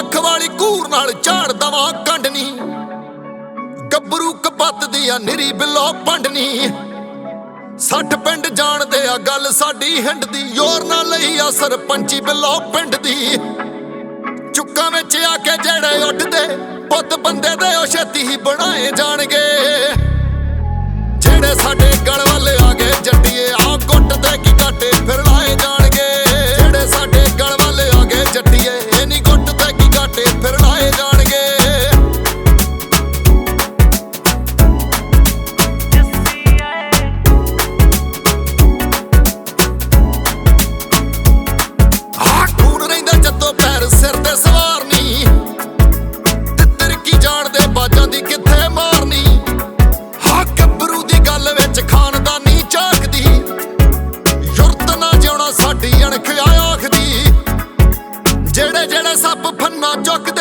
ਮੁੱਖ ਵਾਲੀ ਘੂਰ ਨਾਲ ਝਾੜ ਦਵਾਂ ਕੰਡਨੀ। ਗੱਭਰੂ ਕਪੱਤ ਦੀ ਆ ਨਿਰੀ ਬਿੱਲੋ ਪੰਡਨੀ। 60 ਪਿੰਡ ਜਾਣਦੇ ਆ ਗੱਲ ਸਾਡੀ ਹਿੰਡ ਦੀ। ਯੋਰ ਨਾ ਲਈ ਆ ਸਰਪੰਚੀ ਬਿੱਲੋ ਪਿੰਡ ਦੀ। ਚੁੱਕਾਂ ਵਿੱਚ ਆ ਕੇ ਜਿਹੜੇ ਉੱਡਦੇ ਪੁੱਤ ਬੰਦੇ ਦੇ ਉਹ ਛੇਤੀ ਹੀ ਬਣਾਏ ਜਾਣਗੇ। ਜਿਹੜੇ ਸਾਡੇ ਗਲ ਵੱਲ ਆ ਗਏ ਜੱਟੀਏ ਆ ਗੁੱਟ ਦੇ ਕੀ ਘਾਟੇ ਫਿਰ ਲਾਏ ਜਾਣਗੇ। ਜਿਹੜੇ ਸਾਡੇ ਗਲ ਵੱਲ ਆ ਗਏ ਜੱਟੀਏ ਇਹ ਨੀ ਗੁੱਟ ਦੇ ਕੀ ਘਾਟੇ ਫਿਰ ਲਾਏ ਜਾਣਗੇ। ਆ ਖੂਨ ਰਹਿੰਦਾ ਜੱਤੋਂ ਪੈਰ ਸਿਰ ਤੇ ਸਵਾਰ ਨੀ। ਤਿੱਤਰ ਕੀ ਜਾਣਦੇ ਬਾਜਾਂ ਦੀ ਕਿੱਥੇ ਮਾਰਨੀ। ਹਾਂ ਗੱਭਰੂ ਦੀ ਗੱਲ ਵਿੱਚ ਖਾਨਦਾਨੀ ਝਾਕਦੀ। ਯੁਰਤ ਨਾ ਜਿਉਣਾ ਸਾਡੀ ਅਣਖ ਆਖਦੀ। ਜਿਹੜੇ ਜਿਹੜੇ ਸੱਪ ਫੰਨਾ ਚੁੱਕਦੇ